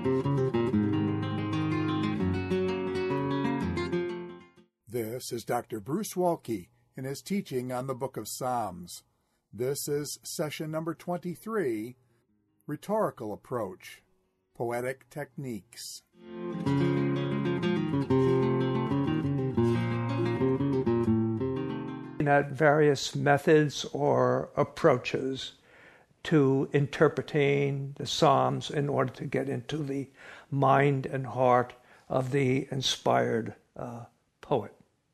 This is Dr. Bruce Waltke in his teaching on the Book of Psalms. This is session number 23, Rhetorical Approach, Poetic Techniques. At various methods or approaches to interpreting the Psalms in order to get into the mind and heart of the inspired poet.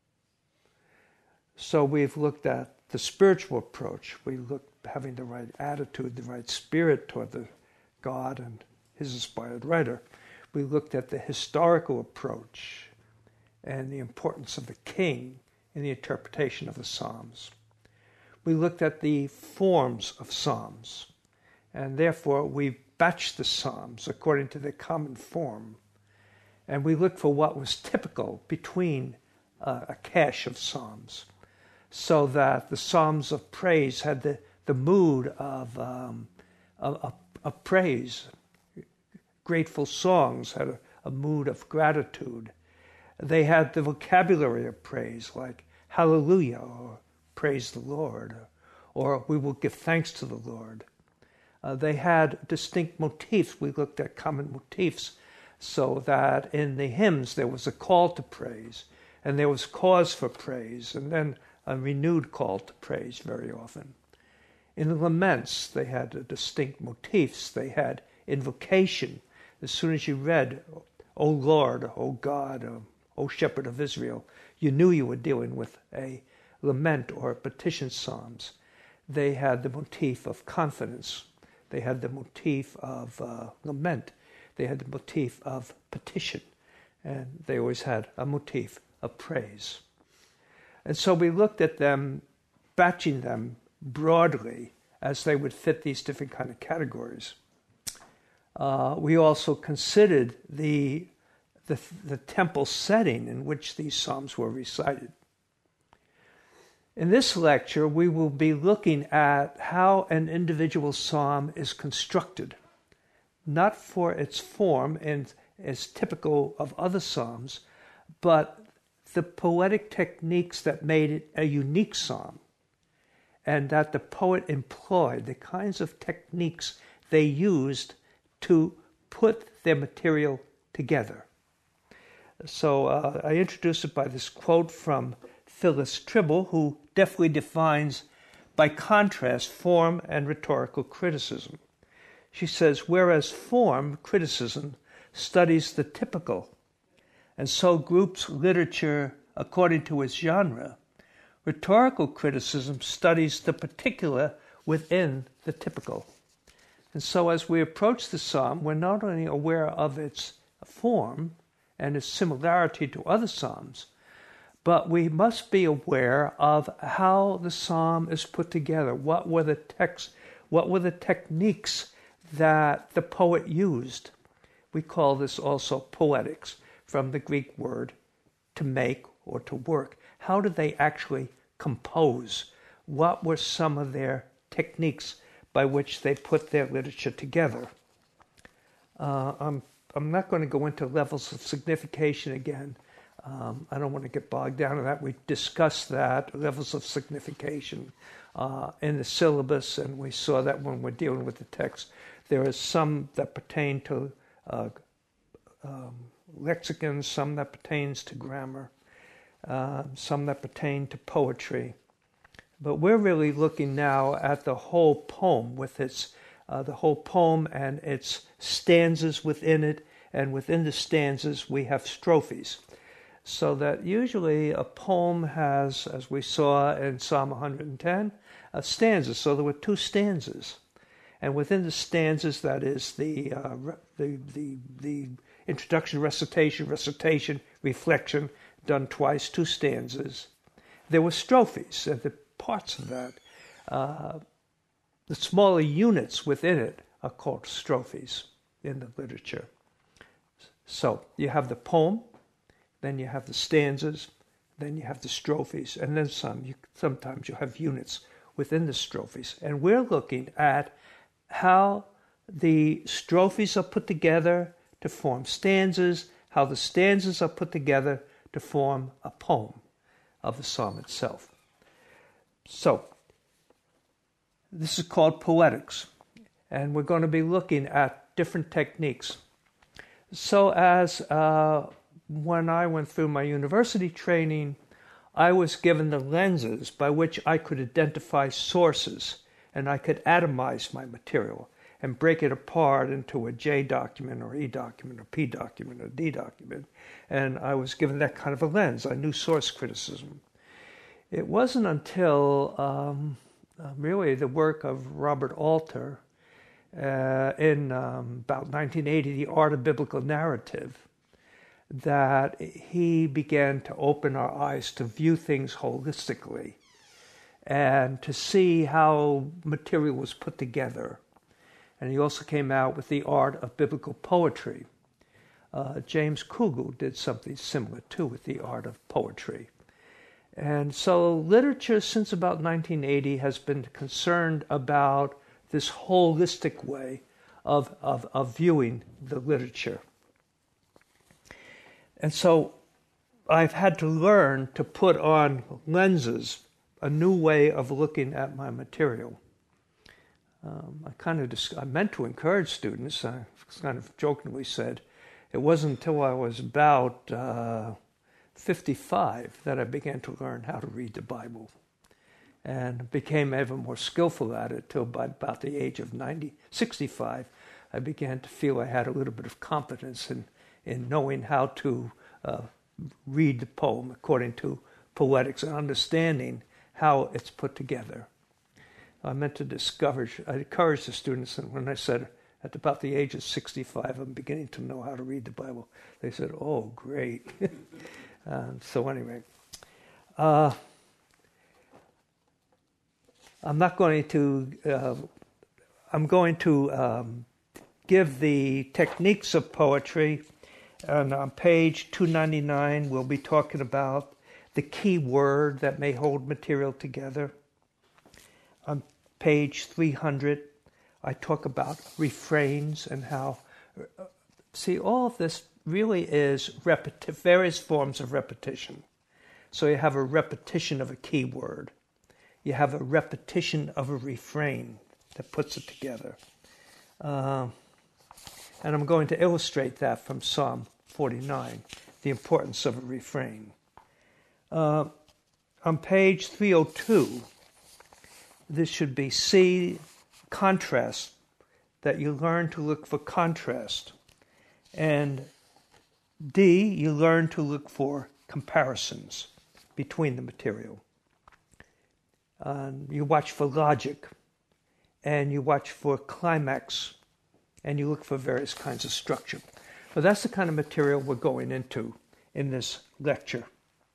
So we've looked at the spiritual approach. We looked having the right attitude, the right spirit toward the God and his inspired writer. We looked at the historical approach and the importance of the king in the interpretation of the Psalms. We looked at the forms of Psalms, and therefore we batched the Psalms according to their common form, and we looked for what was typical between a cache of Psalms, so that the Psalms of praise had the mood of praise. Grateful songs had a mood of gratitude. They had the vocabulary of praise, like hallelujah, or praise the Lord, or we will give thanks to the Lord. They had distinct motifs. We looked at common motifs, so that in the hymns there was a call to praise, and there was cause for praise, and then a renewed call to praise very often. In the laments, they had distinct motifs. They had invocation. As soon as you read, O Lord, O God, O Shepherd of Israel, you knew you were dealing with a lament or a petition psalms. They had the motif of confidence. They had the motif of lament. They had the motif of petition. And they always had a motif of praise. And so we looked at them, batching them broadly as they would fit these different kind of categories. We also considered the temple setting in which these psalms were recited. In this lecture, we will be looking at how an individual psalm is constructed, not for its form and as typical of other psalms, but the poetic techniques that made it a unique psalm, and that the poet employed, the kinds of techniques they used to put their material together. So I introduce it by this quote from Phyllis Tribble, who deftly defines, by contrast, form and rhetorical criticism. She says, whereas form criticism studies the typical, and so groups literature according to its genre, rhetorical criticism studies the particular within the typical. And so as we approach the psalm, we're not only aware of its form and its similarity to other psalms, but we must be aware of how the psalm is put together. What were the techniques that the poet used? We call this also poetics, from the Greek word to make or to work. How did they actually compose? What were some of their techniques by which they put their literature together? I'm not going to go into levels of signification again. I don't want to get bogged down in that. We discussed that, levels of signification, in the syllabus, and we saw that when we're dealing with the text. There are some that pertain to lexicon, some that pertains to grammar, some that pertain to poetry. But we're really looking now at the whole poem with its the whole poem and its stanzas within it, and within the stanzas we have strophes. So that usually a poem has, as we saw in Psalm 110, a stanza. So there were two stanzas, and within the stanzas, that is the introduction, recitation, reflection, done twice, two stanzas. There were strophes, and the parts of that, the smaller units within it are called strophes in the literature. So you have the poem, then you have the stanzas, then you have the strophes, and then sometimes you have units within the strophes. And we're looking at how the strophes are put together to form stanzas, how the stanzas are put together to form a poem of the psalm itself. So, this is called poetics, and we're going to be looking at different techniques. So as when I went through my university training, I was given the lenses by which I could identify sources, and I could atomize my material and break it apart into a J document or E document or P document or D document. And I was given that kind of a lens. I knew source criticism. It wasn't until really the work of Robert Alter in about 1980, The Art of Biblical Narrative, that he began to open our eyes to view things holistically and to see how material was put together. And he also came out with The Art of Biblical Poetry. James Kugel did something similar too with The Art of Poetry. And so literature since about 1980 has been concerned about this holistic way of viewing the literature. And so I've had to learn to put on lenses, a new way of looking at my material. I meant to encourage students. I kind of jokingly said, it wasn't until I was about 55 that I began to learn how to read the Bible, and became ever more skillful at it till by about the age of 65. I began to feel I had a little bit of confidence in knowing how to read the poem according to poetics and understanding how it's put together. I encouraged the students, and when I said at about the age of 65, I'm beginning to know how to read the Bible, they said, "Oh, great." So anyway, I'm going to give the techniques of poetry, and on page 299 we'll be talking about the key word that may hold material together. On page 300 I talk about refrains and how, all of this really is various forms of repetition. So you have a repetition of a key word. You have a repetition of a refrain that puts it together. And I'm going to illustrate that from Psalm 49, the importance of a refrain. On page 302, this should be C, contrast, that you learn to look for contrast. And D, you learn to look for comparisons between the material. You watch for logic, and you watch for climax, and you look for various kinds of structure. So that's the kind of material we're going into in this lecture.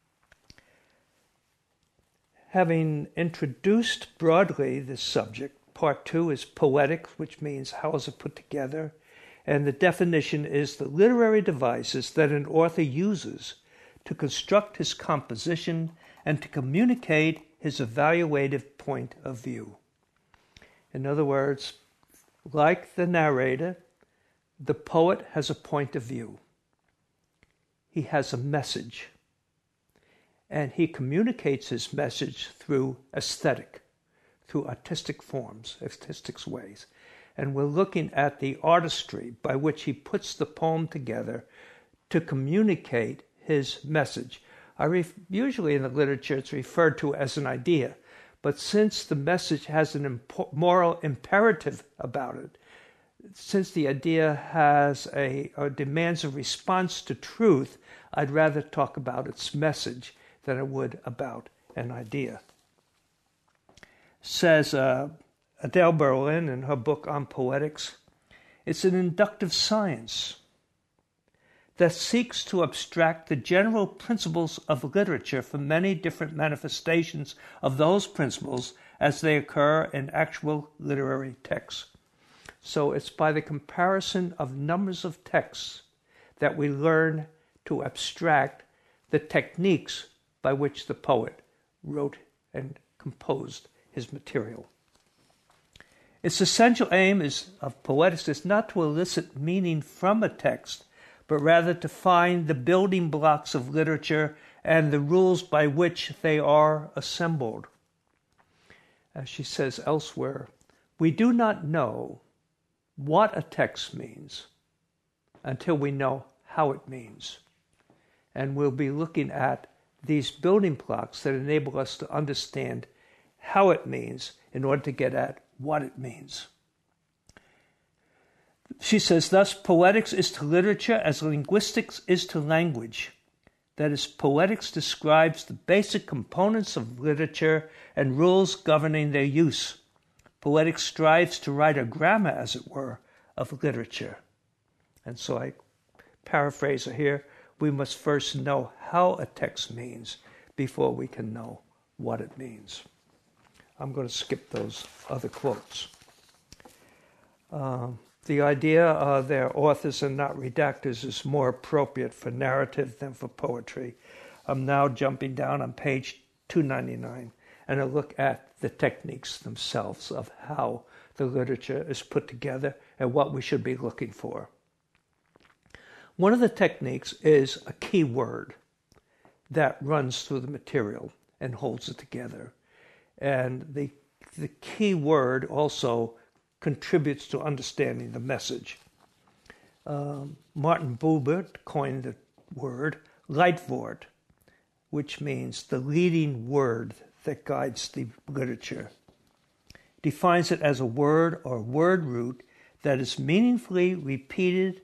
Having introduced broadly this subject, part 2 is poetic, which means how is it put together, and the definition is the literary devices that an author uses to construct his composition and to communicate his evaluative point of view. In other words, like the narrator, the poet has a point of view. He has a message, and he communicates his message through aesthetic, through artistic forms, artistic ways. And we're looking at the artistry by which he puts the poem together to communicate his message. Usually in the literature it's referred to as an idea, but since the message has a moral imperative about it, since the idea has or demands a response to truth, I'd rather talk about its message than I would about an idea. Says Adele Berlin in her book on poetics, it's an inductive science that seeks to abstract the general principles of literature from many different manifestations of those principles as they occur in actual literary texts. So it's by the comparison of numbers of texts that we learn to abstract the techniques by which the poet wrote and composed his material. Its essential aim of poetics is not to elicit meaning from a text, but rather to find the building blocks of literature and the rules by which they are assembled. As she says elsewhere, we do not know what a text means until we know how it means. And we'll be looking at these building blocks that enable us to understand how it means in order to get at what it means. She says, thus, poetics is to literature as linguistics is to language. That is, poetics describes the basic components of literature and rules governing their use. Poetics strives to write a grammar, as it were, of literature. And so I paraphrase her here, we must first know how a text means before we can know what it means. I'm going to skip those other quotes. The idea they're authors and not redactors is more appropriate for narrative than for poetry. I'm now jumping down on page 299 and a look at the techniques themselves of how the literature is put together and what we should be looking for. One of the techniques is a key word that runs through the material and holds it together. And the key word also contributes to understanding the message. Martin Buber coined the word Leitwort, which means the leading word that guides the literature. Defines it as a word or word root that is meaningfully repeated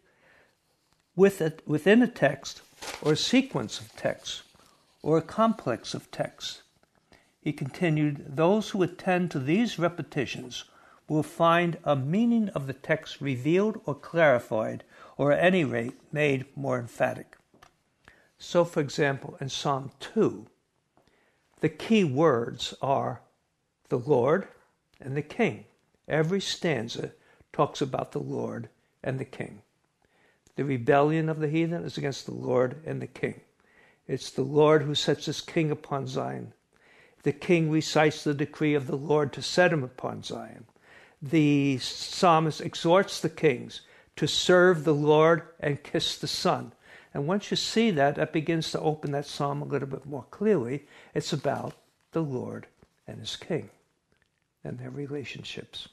within a text or a sequence of texts or a complex of texts. He continued, those who attend to these repetitions will find a meaning of the text revealed or clarified, or at any rate made more emphatic. So, for example, in Psalm 2, the key words are the Lord and the King. Every stanza talks about the Lord and the King. The rebellion of the heathen is against the Lord and the King. It's the Lord who sets his king upon Zion. The king recites the decree of the Lord to set him upon Zion. The psalmist exhorts the kings to serve the Lord and kiss the Son. And once you see that, that begins to open that psalm a little bit more clearly. It's about the Lord and his king and their relationships.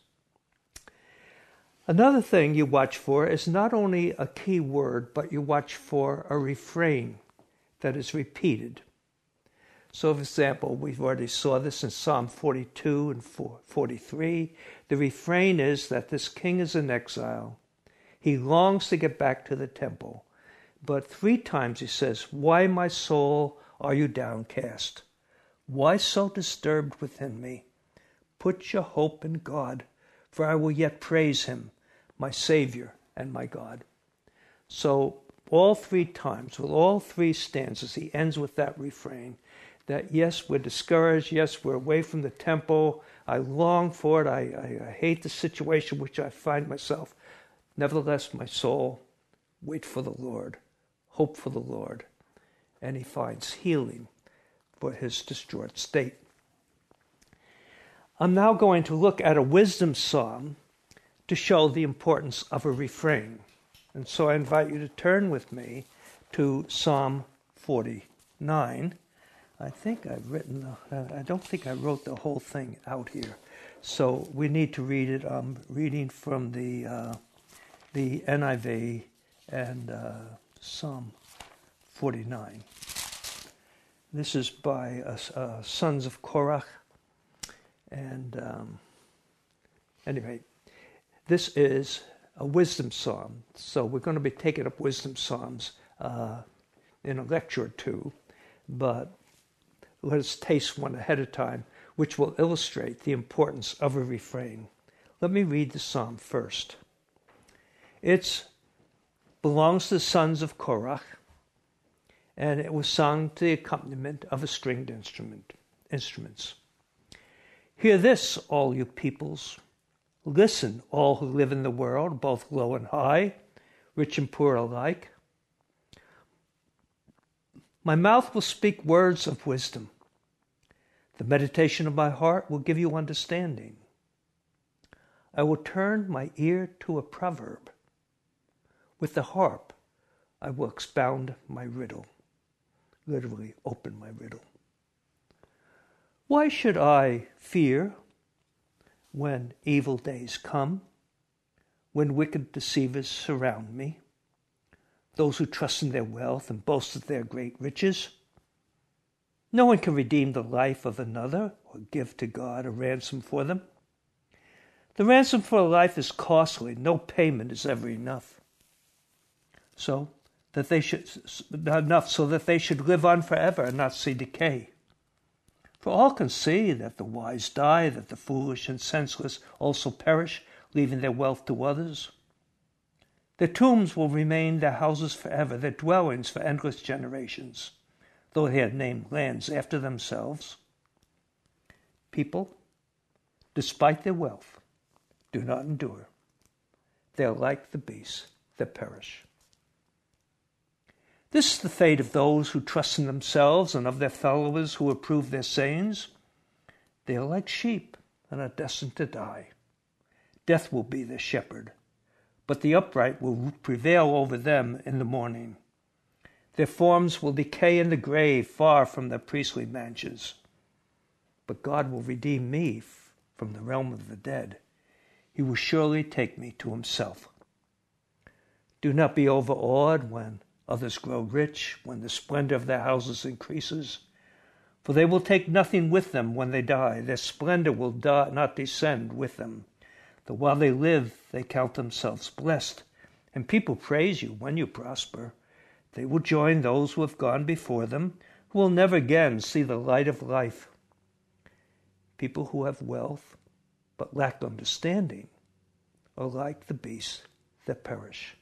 Another thing you watch for is not only a key word, but you watch for a refrain that is repeated. So, for example, we've already saw this in Psalm 42 and 43. The refrain is that this king is in exile. He longs to get back to the temple. But 3 times he says, why, my soul, are you downcast? Why so disturbed within me? Put your hope in God, for I will yet praise him, my Savior and my God. So all 3 times, with all 3 stanzas, he ends with that refrain. That yes, we're discouraged, yes, we're away from the temple, I long for it, I hate the situation which I find myself. Nevertheless, my soul, wait for the Lord, hope for the Lord. And he finds healing for his distraught state. I'm now going to look at a wisdom psalm to show the importance of a refrain. And so I invite you to turn with me to Psalm 49. I think I've written, I don't think I wrote the whole thing out here. So we need to read it. I'm reading from the NIV and Psalm 49. This is by Sons of Korach. And anyway, this is a wisdom psalm. So we're going to be taking up wisdom psalms in a lecture or two. But let us taste one ahead of time, which will illustrate the importance of a refrain. Let me read the psalm first. It belongs to the sons of Korach, and it was sung to the accompaniment of a stringed instruments. Hear this, all you peoples. Listen, all who live in the world, both low and high, rich and poor alike. My mouth will speak words of wisdom. The meditation of my heart will give you understanding. I will turn my ear to a proverb. With the harp, I will expound my riddle. Literally, open my riddle. Why should I fear when evil days come, when wicked deceivers surround me, those who trust in their wealth and boast of their great riches? No one can redeem the life of another or give to God a ransom for them. The ransom for a life is costly. No payment is ever enough. So that they should live on forever and not see decay. For all can see that the wise die, that the foolish and senseless also perish, leaving their wealth to others. Their tombs will remain their houses forever, their dwellings for endless generations, though they had named lands after themselves. People, despite their wealth, do not endure. They are like the beasts that perish. This is the fate of those who trust in themselves and of their followers who approve their sayings. They are like sheep and are destined to die. Death will be their shepherd, but the upright will prevail over them in the morning. Their forms will decay in the grave, far from their priestly mansions. But God will redeem me from the realm of the dead. He will surely take me to himself. Do not be overawed when others grow rich, when the splendor of their houses increases. For they will take nothing with them when they die. Their splendor will not descend with them. Though while they live, they count themselves blessed. And people praise you when you prosper. They will join those who have gone before them, who will never again see the light of life. People who have wealth but lack understanding are like the beasts that perish.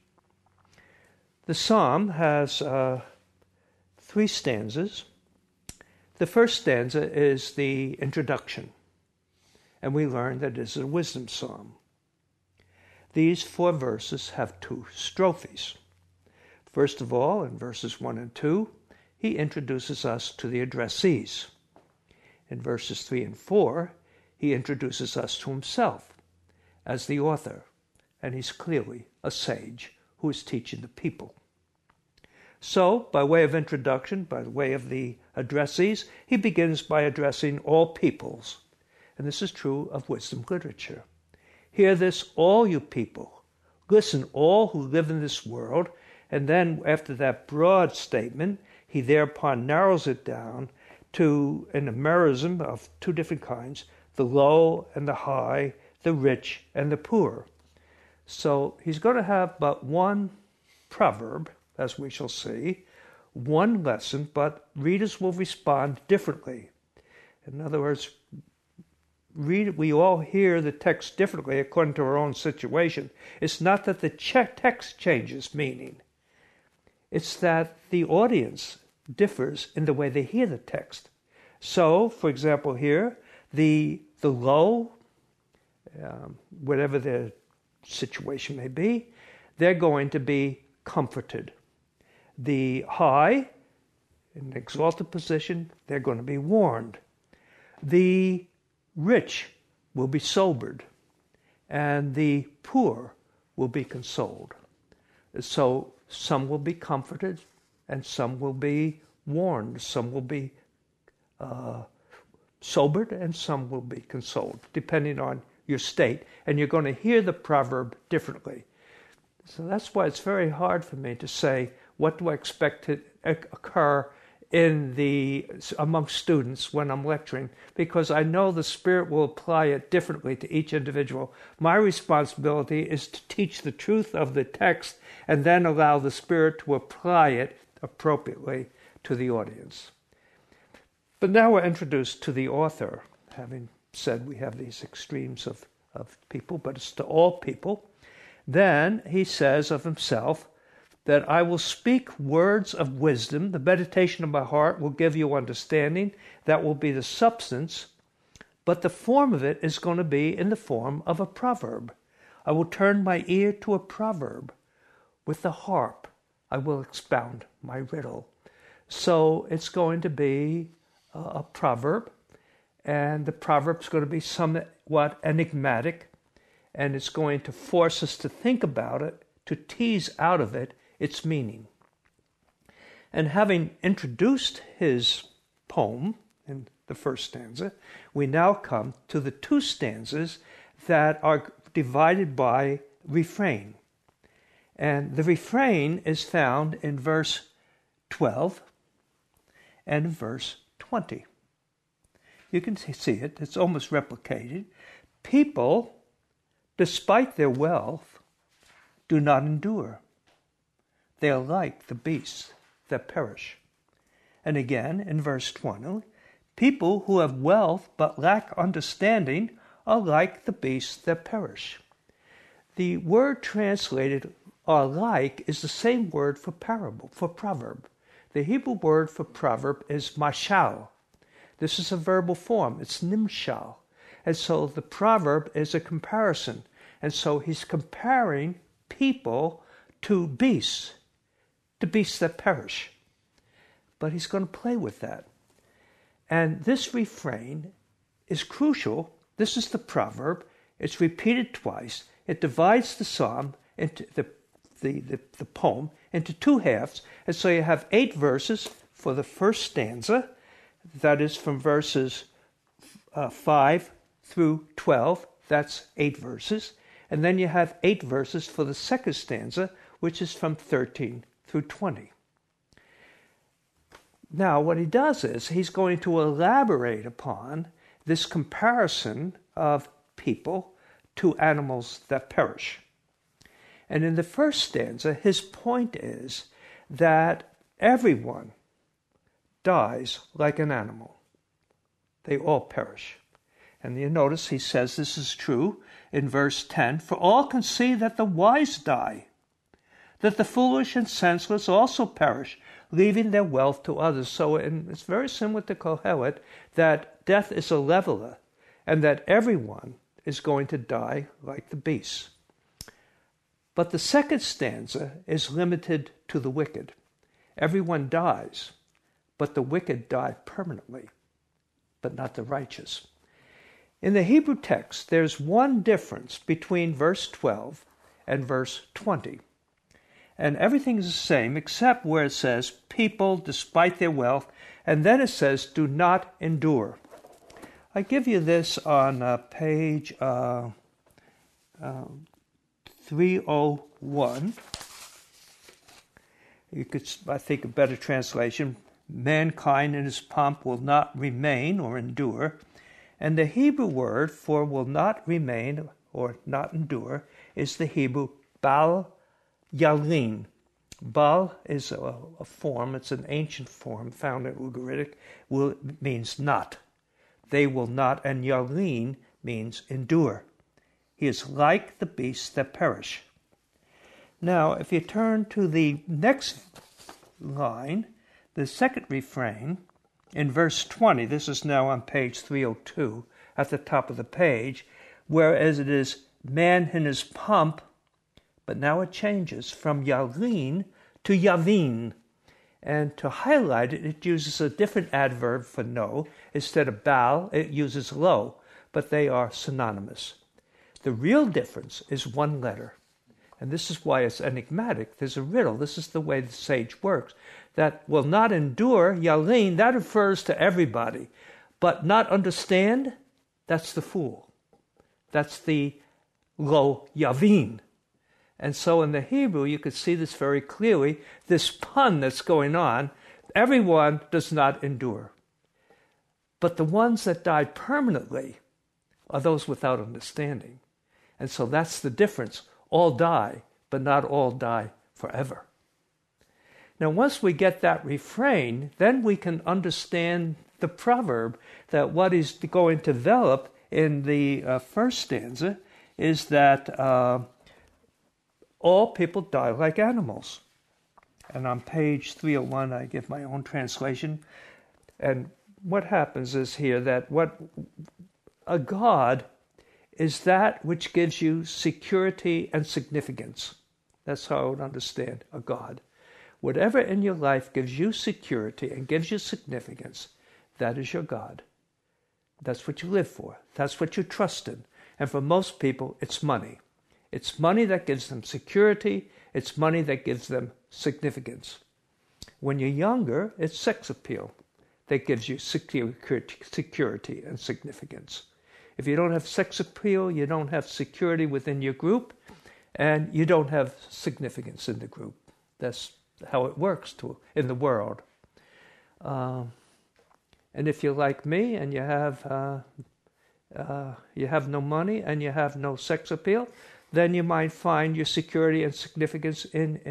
The psalm has 3 stanzas. The first stanza is the introduction, and we learn that it is a wisdom psalm. These 4 verses have 2 strophes. First of all, in verses 1 and 2, he introduces us to the addressees. In verses 3 and 4, he introduces us to himself as the author, and he's clearly a sage who is teaching the people. So, by way of introduction, by the way of the addressees, he begins by addressing all peoples. And this is true of wisdom literature. Hear this, all you people. Listen, all who live in this world. And then, after that broad statement, he thereupon narrows it down to an merism of 2 different kinds, the low and the high, the rich and the poor. So he's going to have but 1 proverb, as we shall see, 1 lesson, but readers will respond differently. In other words, we all hear the text differently according to our own situation. It's not that the text changes meaning. It's that the audience differs in the way they hear the text. So, for example, here, the low, whatever their situation may be, they're going to be comforted. The high, in an exalted position, they're going to be warned. The rich will be sobered, and the poor will be consoled. So some will be comforted, and some will be warned. Some will be sobered, and some will be consoled, depending on your state. And you're going to hear the proverb differently. So that's why it's very hard for me to say, what do I expect to occur among students when I'm lecturing? Because I know the Spirit will apply it differently to each individual. My responsibility is to teach the truth of the text and then allow the Spirit to apply it appropriately to the audience. But now we're introduced to the author, having said we have these extremes of people, but it's to all people. Then he says of himself that I will speak words of wisdom. The meditation of my heart will give you understanding. That will be the substance. But the form of it is going to be in the form of a proverb. I will turn my ear to a proverb. With the harp, I will expound my riddle. So it's going to be a proverb. And the proverb's going to be somewhat enigmatic. And it's going to force us to think about it, to tease out of it its meaning. And having introduced his poem in the first stanza, we now come to the two stanzas that are divided by refrain. And the refrain is found in verse 12 and verse 20. You can see it. It's almost replicated. People, despite their wealth, do not endure. They are like the beasts that perish. And again, in verse 20, people who have wealth but lack understanding are like the beasts that perish. The word translated are like is the same word for parable, for proverb. The Hebrew word for proverb is mashal. This is a verbal form. It's nimshal. And so the proverb is a comparison. And so he's comparing people to beasts that perish. But he's going to play with that. And this refrain is crucial. This is the proverb. It's repeated twice. It divides the psalm into the poem into two halves. And so you have 8 verses for the first stanza. That is from verses 5 through 12. That's 8 verses. And then you have 8 verses for the second stanza, which is from 13 through 20. Now, what he does is he's going to elaborate upon this comparison of people to animals that perish. And in the first stanza, his point is that everyone dies like an animal. They all perish. And you notice he says this is true in verse 10, for all can see that the wise die, that the foolish and senseless also perish, leaving their wealth to others. So it's very similar to Kohelet, that death is a leveler, and that everyone is going to die like the beasts. But the second stanza is limited to the wicked. Everyone dies, but the wicked die permanently, but not the righteous. In the Hebrew text, there's one difference between verse 12 and verse 20. And everything is the same except where it says, people despite their wealth, and then it says, do not endure. I give you this on page 301. You could, I think, a better translation, mankind in his pomp will not remain or endure. And the Hebrew word for will not remain or not endure is the Hebrew bal yalin. Bal is a form, it's an ancient form found in Ugaritic, means not. They will not, and yalin means endure. He is like the beasts that perish. Now, if you turn to the next line, the second refrain, in verse 20, this is now on page 302, at the top of the page, whereas it is man in his pomp, but now it changes from yalin to yavin. And to highlight it, it uses a different adverb for no. Instead of bal, it uses lo, but they are synonymous. The real difference is one letter. And this is why it's enigmatic. There's a riddle. This is the way the sage works. That will not endure, yalin, that refers to everybody. But not understand, that's the fool. That's the lo yavin. And so in the Hebrew, you could see this very clearly, this pun that's going on, everyone does not endure. But the ones that die permanently are those without understanding. And so that's the difference. All die, but not all die forever. Now, once we get that refrain, then we can understand the proverb that what is going to develop in the first stanza is that all people die like animals. And on page 301, I give my own translation. And what happens is here that what a God is that which gives you security and significance. That's how I would understand a God. Whatever in your life gives you security and gives you significance, that is your God. That's what you live for. That's what you trust in. And for most people, it's money. It's money that gives them security. It's money that gives them significance. When you're younger, it's sex appeal that gives you security and significance. If you don't have sex appeal, you don't have security within your group, and you don't have significance in the group. That's how it works in the world. And if you're like me and you have no money and you have no sex appeal, then you might find your security and significance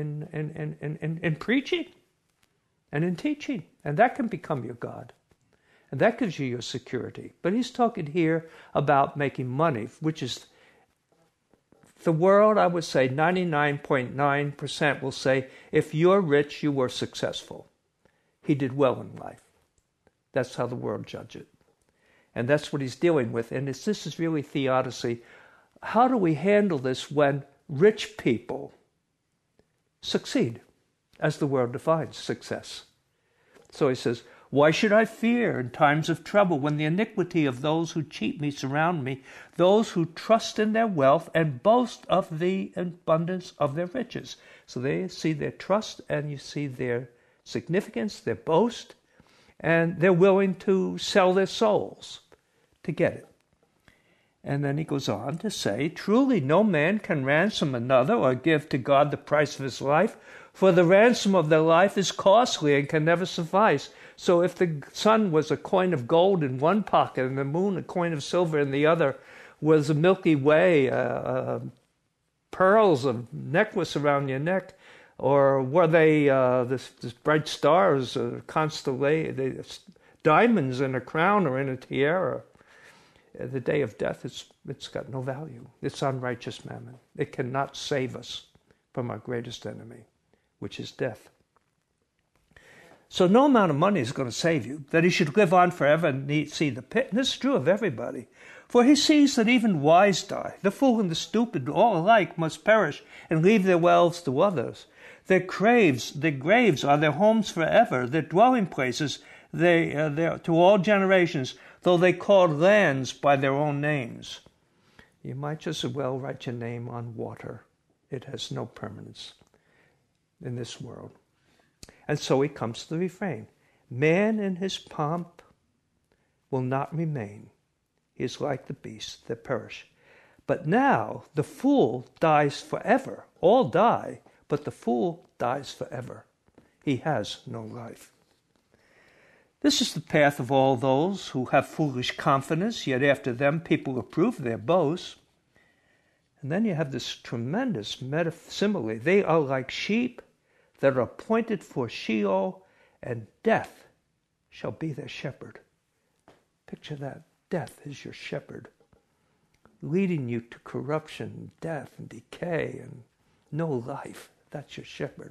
in preaching and in teaching. And that can become your God. And that gives you your security. But he's talking here about making money, which is the world, I would say 99.9% will say, if you're rich, you were successful. He did well in life. That's how the world judges it. And that's what he's dealing with. And this is really theodicy. How do we handle this when rich people succeed, as the world defines success? So he says, why should I fear in times of trouble when the iniquity of those who cheat me surround me, those who trust in their wealth and boast of the abundance of their riches? So they see their trust and you see their significance, their boast, and they're willing to sell their souls to get it. And then he goes on to say, truly no man can ransom another or give to God the price of his life, for the ransom of their life is costly and can never suffice. So if the sun was a coin of gold in one pocket and the moon a coin of silver in the other, was a Milky Way, pearls, a necklace around your neck, or were they this bright stars, constellation, diamonds in a crown or in a tiara? The day of death, it's got no value. It's unrighteous mammon. It cannot save us from our greatest enemy, which is death. So no amount of money is going to save you, that he should live on forever and see the pit. And this is true of everybody. For he sees that even wise die. The fool and the stupid, all alike, must perish and leave their wealth to others. Their graves are their homes forever, their dwelling places to all generations, though they called lands by their own names. You might just as well write your name on water. It has no permanence in this world. And so he comes to the refrain. Man in his pomp will not remain. He is like the beasts that perish. But now the fool dies forever. All die, but the fool dies forever. He has no life. This is the path of all those who have foolish confidence, yet after them people approve their boast. And then you have this tremendous simile. They are like sheep that are appointed for Sheol, and death shall be their shepherd. Picture that. Death is your shepherd, leading you to corruption, death, and decay, and no life. That's your shepherd.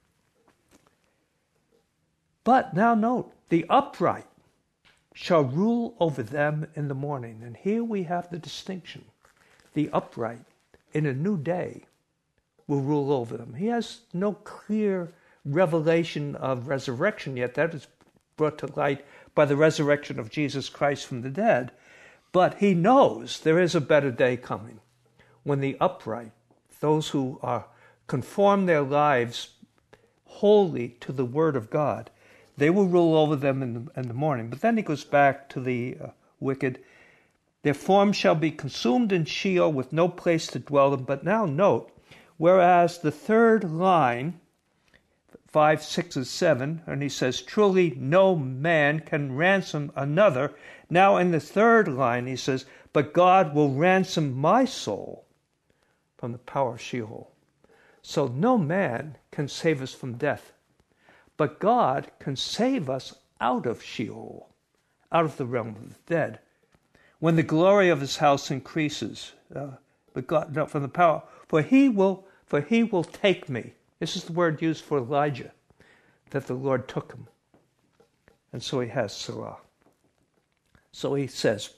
But now note, the upright shall rule over them in the morning. And here we have the distinction. The upright in a new day will rule over them. He has no clear revelation of resurrection yet. That is brought to light by the resurrection of Jesus Christ from the dead. But he knows there is a better day coming when the upright, those who conform their lives wholly to the Word of God, they will rule over them in the morning. But then he goes back to the wicked. Their form shall be consumed in Sheol with no place to dwell in. But now note, whereas the third line, 5, 6, and 7, and he says, truly no man can ransom another. Now in the third line he says, but God will ransom my soul from the power of Sheol. So no man can save us from death. But God can save us out of Sheol, out of the realm of the dead. When the glory of his house increases, but God, not from the power, for he will take me. This is the word used for Elijah, that the Lord took him. And so he has Selah. So he says,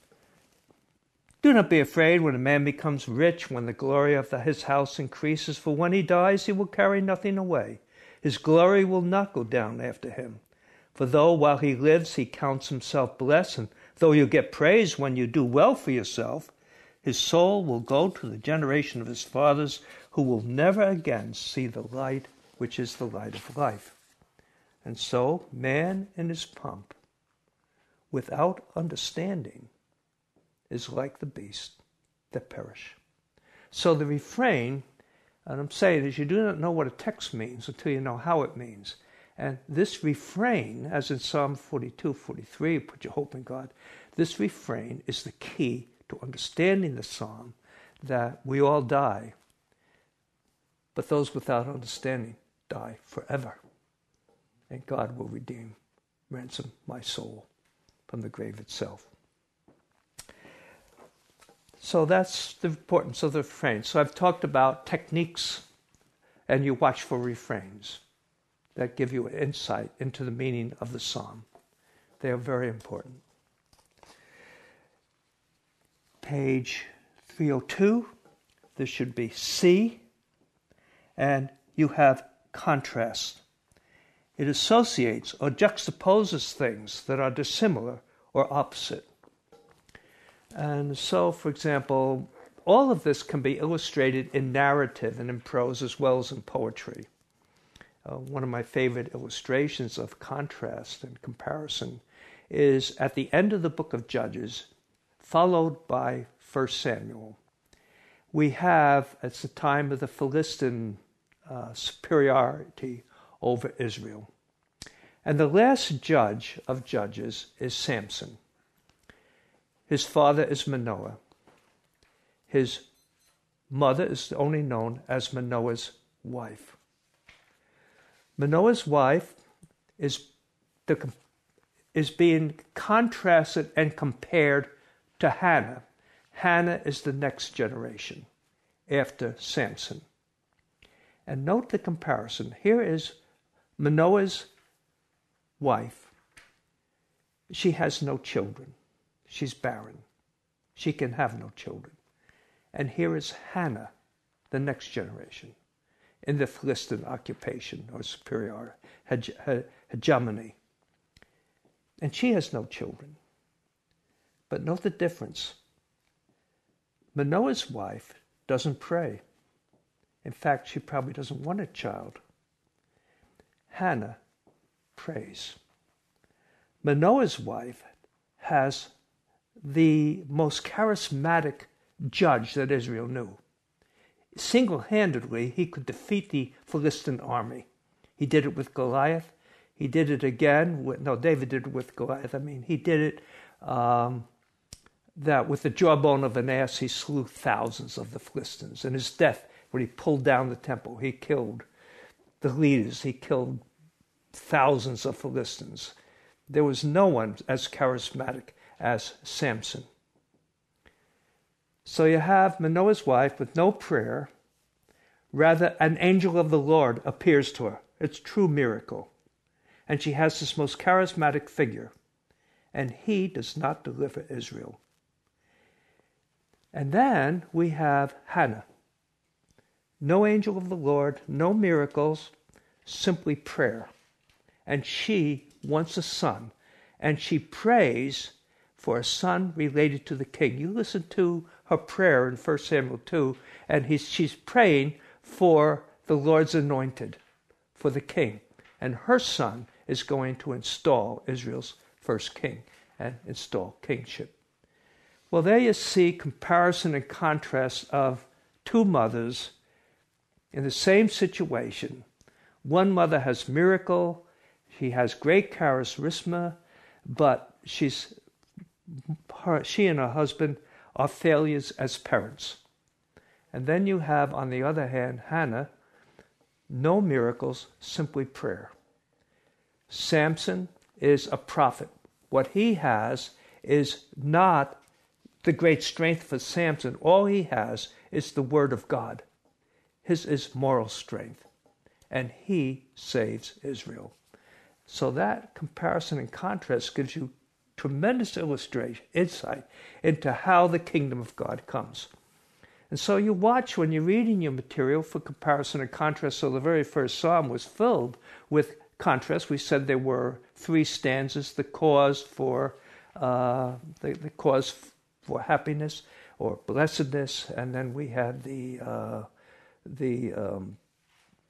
do not be afraid when a man becomes rich, when the glory of his house increases, for when he dies he will carry nothing away. His glory will not go down after him. For though while he lives he counts himself blessed, and though you get praise when you do well for yourself, his soul will go to the generation of his fathers, who will never again see the light, which is the light of life. And so man in his pomp, without understanding, is like the beast that perish. So the refrain, and I'm saying, is you do not know what a text means until you know how it means. And this refrain, as in Psalm 42, 43, put your hope in God, this refrain is the key to understanding the psalm, that we all die, but those without understanding die forever. And God will ransom my soul from the grave itself. So that's the importance of the refrain. So I've talked about techniques, and you watch for refrains that give you an insight into the meaning of the psalm. They are very important. Page 302, this should be C, and you have contrast. It associates or juxtaposes things that are dissimilar or opposite. And so, for example, all of this can be illustrated in narrative and in prose as well as in poetry. One of my favorite illustrations of contrast and comparison is at the end of the book of Judges, followed by 1 Samuel. We have, at the time of the Philistine superiority over Israel. And the last judge of judges is Samson. His father is Manoah. His mother is only known as Manoah's wife. Manoah's wife is being contrasted and compared to Hannah. Hannah is the next generation after Samson. And note the comparison. Here is Manoah's wife. She has no children. She's barren. She can have no children. And here is Hannah, the next generation, in the Philistine occupation or superior hegemony. And she has no children. But note the difference. Manoah's wife doesn't pray. In fact, she probably doesn't want a child. Hannah prays. Manoah's wife has the most charismatic judge that Israel knew. Single-handedly, he could defeat the Philistine army. He did it with Goliath. He did it again David did it with Goliath. He did it that with the jawbone of an ass, he slew thousands of the Philistines. And his death, when he pulled down the temple, he killed the leaders. He killed thousands of Philistines. There was no one as charismatic as Samson. So you have Manoah's wife with no prayer. Rather, an angel of the Lord appears to her. It's a true miracle. And she has this most charismatic figure. And he does not deliver Israel. And then we have Hannah. No angel of the Lord, no miracles, simply prayer. And she wants a son. And she prays for a son related to the king. You listen to her prayer in 1 Samuel 2, and she's praying for the Lord's anointed, for the king. And her son is going to install Israel's first king and install kingship. Well, there you see comparison and contrast of two mothers in the same situation. One mother has miracle, she has great charisma, but she and her husband are failures as parents. And then you have, on the other hand, Hannah, no miracles, simply prayer. Samson is a prophet. What he has is not the great strength for Samson. All he has is the word of God. His is moral strength. And he saves Israel. So that comparison and contrast gives you tremendous illustration, insight into how the kingdom of God comes. And so you watch when you're reading your material for comparison and contrast. So the very first psalm was filled with contrast. We said there were 3 stanzas: the cause for the cause for happiness or blessedness, and then we had the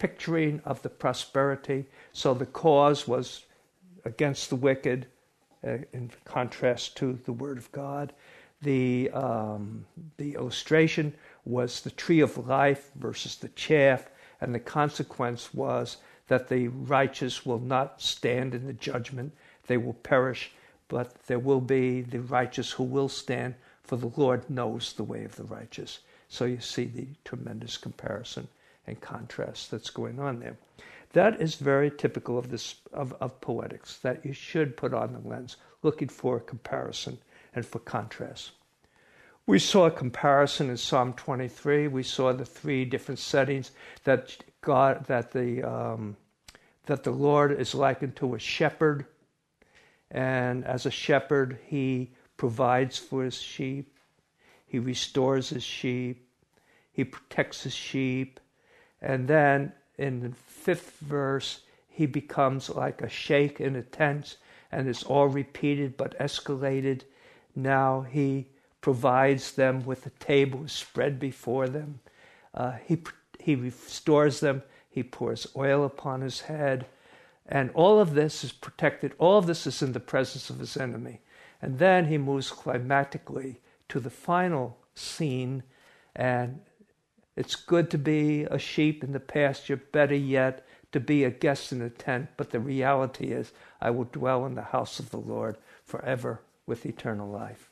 picturing of the prosperity. So the cause was against the wicked, in contrast to the Word of God. The illustration was the tree of life versus the chaff, and the consequence was that the righteous will not stand in the judgment. They will perish, but there will be the righteous who will stand, for the Lord knows the way of the righteous. So you see the tremendous comparison and contrast that's going on there. That is very typical of this of poetics, that you should put on the lens, looking for comparison and for contrast. We saw a comparison in Psalm 23. We saw the three different settings that the Lord is likened to a shepherd, and as a shepherd, he provides for his sheep, he restores his sheep, he protects his sheep, and then in the 5th verse, he becomes like a sheikh in a tent, and it's all repeated but escalated. Now he provides them with a table spread before them. He restores them. He pours oil upon his head. And all of this is protected. All of this is in the presence of his enemy. And then he moves climactically to the final scene. And it's good to be a sheep in the pasture, better yet, to be a guest in a tent. But the reality is, I will dwell in the house of the Lord forever with eternal life.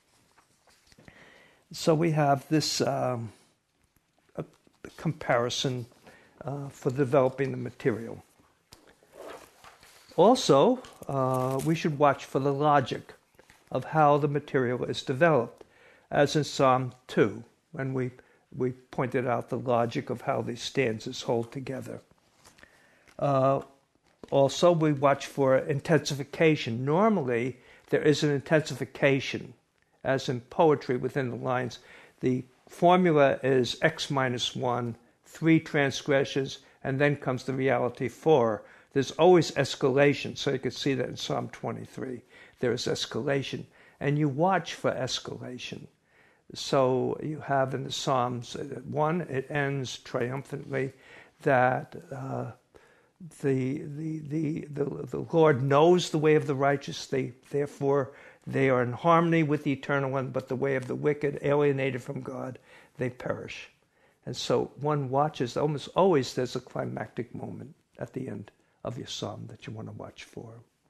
So we have this comparison for developing the material. Also, we should watch for the logic of how the material is developed, as in Psalm 2, when we pointed out the logic of how these stanzas hold together. Also, we watch for intensification. Normally, there is an intensification, as in poetry within the lines. The formula is x minus 1, 3 transgressions, and then comes the reality 4. There's always escalation, so you can see that in Psalm 23. There is escalation, and you watch for escalation. So you have in the Psalms, 1, it ends triumphantly, that the Lord knows the way of the righteous, therefore they are in harmony with the Eternal One, but the way of the wicked, alienated from God, they perish. And so one watches, almost always there's a climactic moment at the end of your psalm that you want to watch for.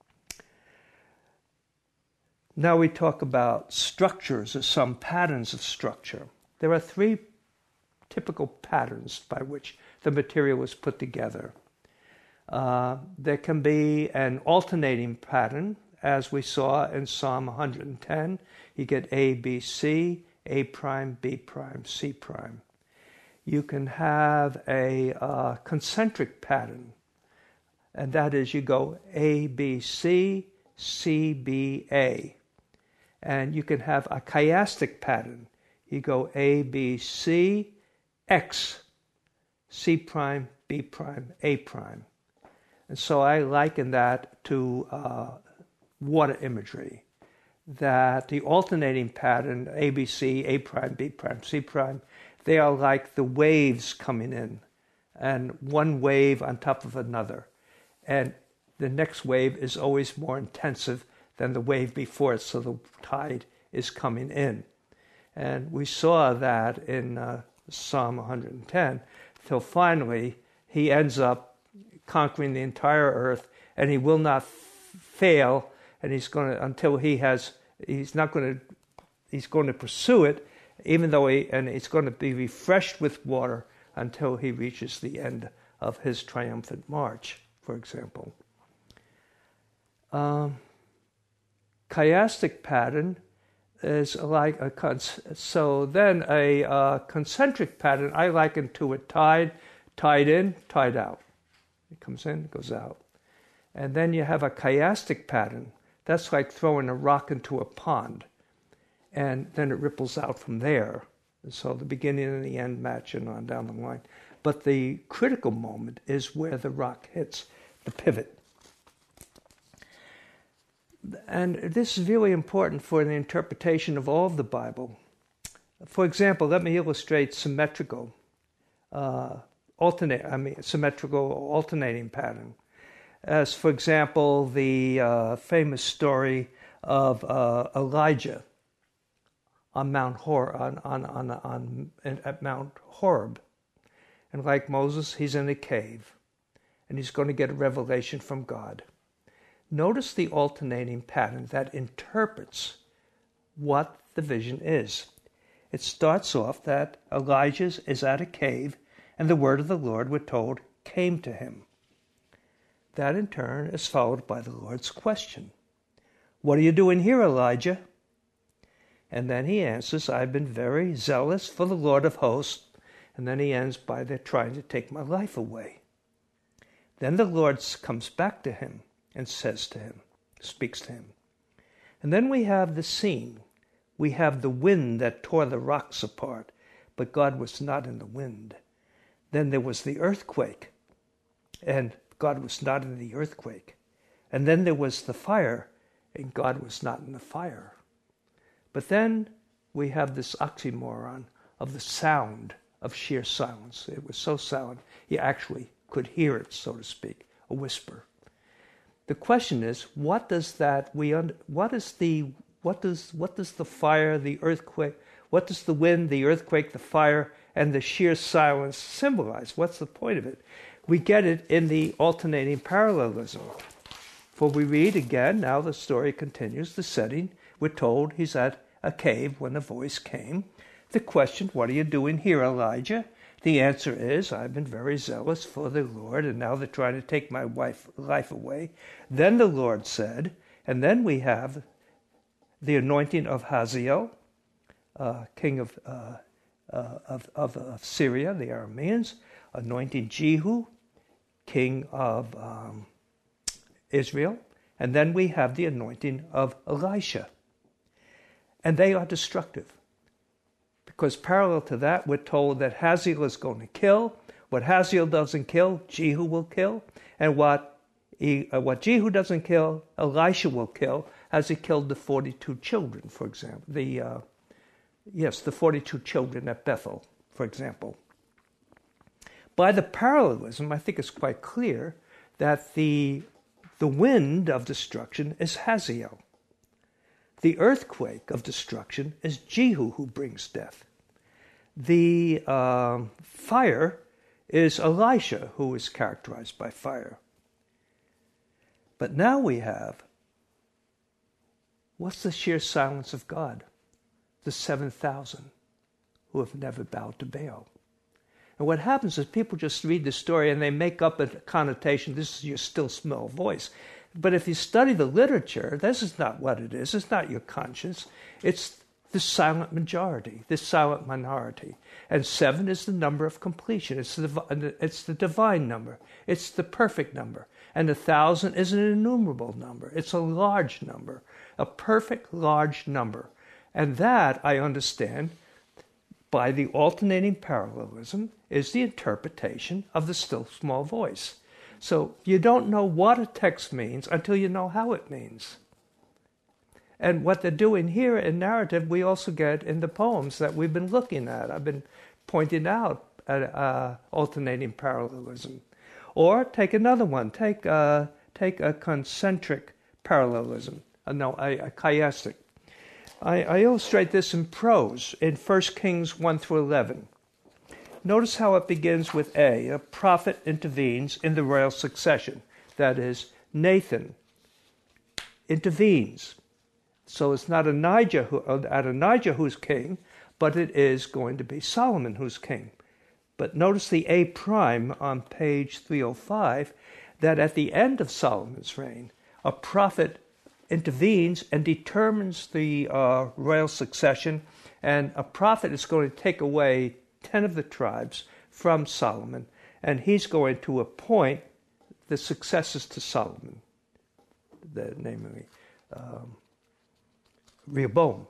Now we talk about structures, or some patterns of structure. There are 3 typical patterns by which the material is put together. There can be an alternating pattern, as we saw in Psalm 110. You get A, B, C, A prime, B prime, C prime. You can have a concentric pattern, and that is you go A, B, C, C, B, A. And you can have a chiastic pattern. You go A, B, C, X, C prime, B prime, A prime. And so I liken that to water imagery, that the alternating pattern, ABC, A prime, B prime, C prime, they are like the waves coming in, and one wave on top of another. And the next wave is always more intensive than the wave before it, so the tide is coming in. And we saw that in Psalm 110, till finally he ends up conquering the entire earth, and he will not fail, and he's going to pursue it, even though he's going to be refreshed with water until he reaches the end of his triumphant march, for example. Chiastic pattern is like a concentric pattern I liken to a tide in, tide out. It comes in, goes out. And then you have a chiastic pattern. That's like throwing a rock into a pond, and then it ripples out from there. And so the beginning and the end match and on down the line. But the critical moment is where the rock hits the pivot. And this is really important for the interpretation of all of the Bible. For example, let me illustrate symmetrical symmetrical alternating pattern. As, for example, the famous story of Elijah on Mount at Mount Horeb. And like Moses, he's in a cave, and he's going to get a revelation from God. Notice the alternating pattern that interprets what the vision is. It starts off that Elijah is at a cave, and the word of the Lord, we're told, came to him. That in turn is followed by the Lord's question. What are you doing here, Elijah? And then he answers, I've been very zealous for the Lord of hosts. And then he ends by, they're trying to take my life away. Then the Lord comes back to him and says to him, speaks to him. And then we have the scene. We have the wind that tore the rocks apart, but God was not in the wind. Then there was the earthquake, and God was not in the earthquake. And then there was the fire, and God was not in the fire. But then we have this oxymoron of the sound of sheer silence. It was so silent, you actually could hear it, so to speak, a whisper. The question is, what does the fire, the earthquake, what does the wind, the earthquake, the fire, and the sheer silence symbolize? What's the point of it? We get it in the alternating parallelism. For we read again, now the story continues, the setting, we're told he's at a cave when the voice came. The question, what are you doing here, Elijah? The answer is, I've been very zealous for the Lord, and now they're trying to take my life away. Then the Lord said, and then we have the anointing of Hazael, king of Syria, the Arameans, anointing Jehu, king of Israel, and then we have the anointing of Elisha. And they are destructive. Because parallel to that, we're told that Hazael is going to kill. What Hazael doesn't kill, Jehu will kill. And what Jehu doesn't kill, Elisha will kill, as he killed the 42 children, for example. The 42 children at Bethel, for example. By the parallelism, I think it's quite clear that the wind of destruction is Hazael. The earthquake of destruction is Jehu who brings death. The fire is Elisha who is characterized by fire. But now we have, what's the sheer silence of God? The 7,000 who have never bowed to Baal. And what happens is people just read the story and they make up a connotation, this is your still small voice. But if you study the literature, this is not what it is. It's not your conscience. It's the silent majority, the silent minority. And 7 is the number of completion. It's the divine number. It's the perfect number. And 1,000 is an innumerable number. It's a large number, a perfect large number. And that, I understand, by the alternating parallelism, is the interpretation of the still small voice. So you don't know what a text means until you know how it means. And what they're doing here in narrative, we also get in the poems that we've been looking at. I've been pointing out alternating parallelism. Or take another one. Take a concentric parallelism. A chiastic. I illustrate this in prose in 1 Kings 1 through 11. Notice how it begins with a prophet intervenes in the royal succession. That is, Nathan intervenes. So it's not Adonijah who's king, but it is going to be Solomon who's king. But notice the A prime on page 305, that at the end of Solomon's reign, a prophet intervenes and determines the royal succession, and a prophet is going to take away 10 of the tribes from Solomon, and he's going to appoint the successors to Solomon, namely Rehoboam.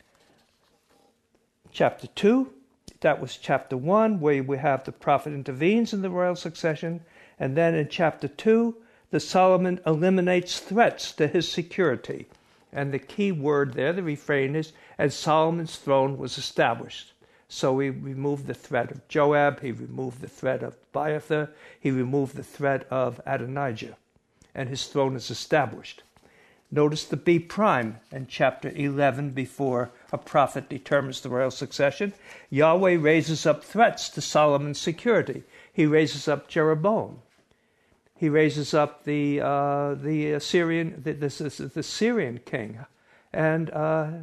Chapter 2, that was chapter 1, where we have the prophet intervenes in the royal succession, and then in chapter 2, the Solomon eliminates threats to his security. And the key word there, the refrain is, and Solomon's throne was established. So he removed the threat of Joab, he removed the threat of Abiathar, he removed the threat of Adonijah, and his throne is established. Notice the B prime in chapter 11, before a prophet determines the royal succession. Yahweh raises up threats to Solomon's security. He raises up Jeroboam. He raises up the Syrian king, and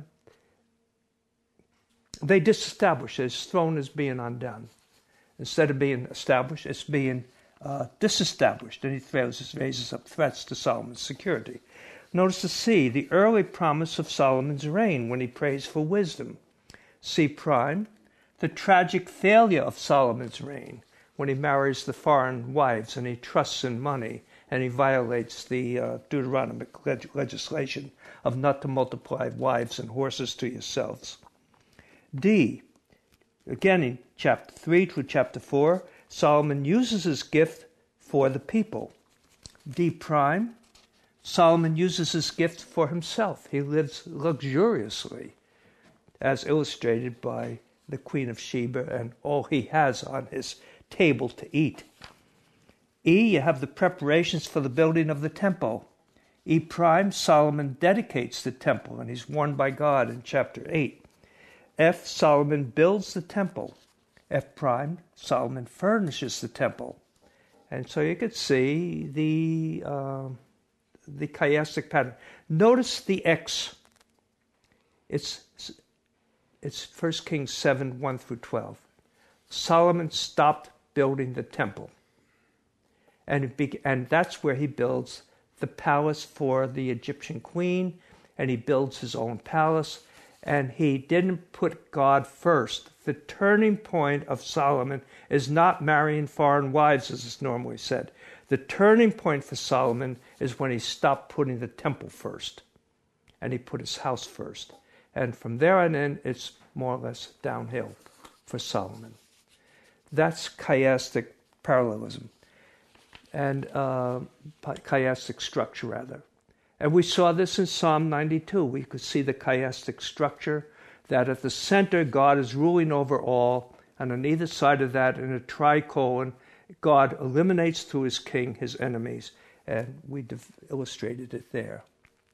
they disestablish. His throne is being undone. Instead of being established, it's being disestablished, and he raises up threats to Solomon's security. Notice the C, the early promise of Solomon's reign when he prays for wisdom. C prime, the tragic failure of Solomon's reign when he marries the foreign wives and he trusts in money and he violates the Deuteronomic legislation of not to multiply wives and horses to yourselves. D, again in chapter 3 through chapter 4, Solomon uses his gift for the people. D prime, Solomon uses his gift for himself. He lives luxuriously, as illustrated by the Queen of Sheba and all he has on his table to eat. E, you have the preparations for the building of the temple. E prime, Solomon dedicates the temple, and he's warned by God in chapter 8. F, Solomon builds the temple. F prime, Solomon furnishes the temple. And so you could see the chiastic pattern. Notice the X. It's 1 Kings 7, 1 through 12. Solomon stopped building the temple. And that's where he builds the palace for the Egyptian queen, and he builds his own palace, and he didn't put God first. The turning point of Solomon is not marrying foreign wives, as is normally said. The turning point for Solomon is when he stopped putting the temple first, and he put his house first. And from there on in, it's more or less downhill for Solomon. That's chiastic parallelism, and chiastic structure, rather. And we saw this in Psalm 92. We could see the chiastic structure, that at the center, God is ruling over all, and on either side of that, in a tricolon, God eliminates through his king his enemies, and we illustrated it there.